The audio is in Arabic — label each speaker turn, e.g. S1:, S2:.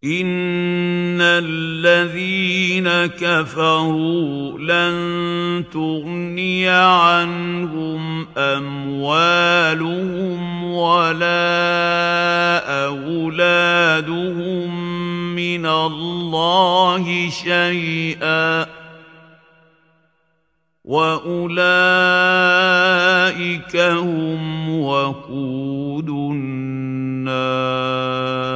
S1: إن الذين كفروا لن تغني عنهم أموالهم ولا أولادهم من الله شيئا وأولئك هم وقود النار